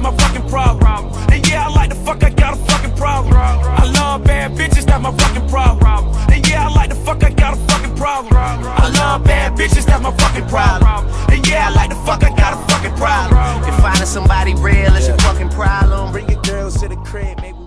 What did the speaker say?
my fucking problem. And yeah, I like the fuck, I got a fucking problem. I love bad bitches, that's my fucking problem. And yeah, I like the fuck, I got a fucking problem. I love bad bitches, that's my fucking problem. And yeah, I like the fuck, I got a fucking problem. If finding somebody real is your fucking problem, bring your girls to the crib, maybe